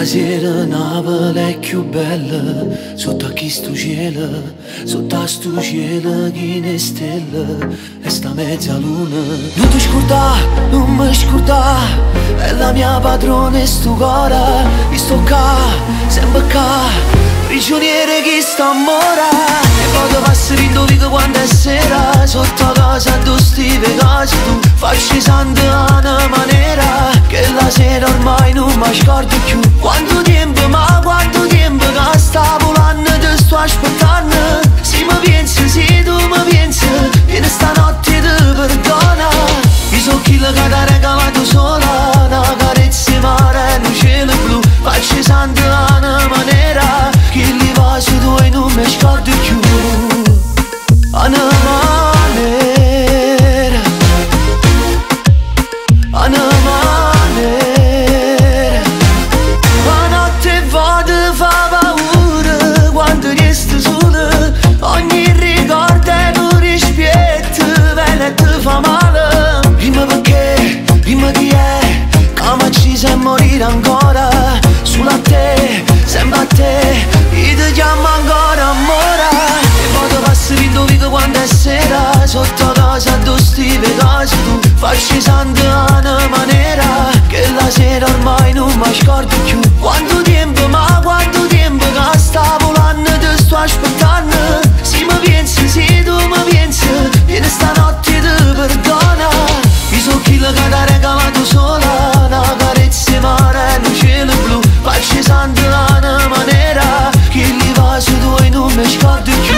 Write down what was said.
sera Napoli è più bella, sotto a chi sto cielo, sotto a sto cielo chi ne stelle, e sta mezza luna. Non ti scordare, non mi scordare, è la mia padrona e sto cuore, e sto qua, sempre qua, prigioniere che sta mora. E poi ti passi rindovico quando è sera, sotto casa tu stivi cose, tu facci santa una maniera, che la sera ormai non mi scordo più. Quanto tempo, ma quanto tempo che sta volando, ti sto aspettando. Se mi pensi, se tu mi pensi, vieni stanotte ti perdona. Io so chi che ti ha regalato sola, una carezza mare e un cielo blu. Facci santa una maniera, che li va su tuoi non mi scordo più. Una maniera, una maniera. La notte vado fa paura quando resti sola, ogni ricordo è un rispetto, e ti fa male. Prima perché, prima chi è, come ci sei morire ancora, sulla te, sempre a te, io ti chiamo ancora amore. E poi ti passi rindovico quando è sera, sotto casa tu stivi cose, tu facci santa una maniera, che la sera ormai non mi scordo più. Quanto tempo, ma quanto tempo che sta volando, ti sto aspettando. Se mi pensi, se tu mi pensi, vieni stanotte ti perdona. Io so chi che ti ha regalato sola, una carezza mare e un cielo blu. Facci santa una maniera, che li va su tuoi non mi scordo più.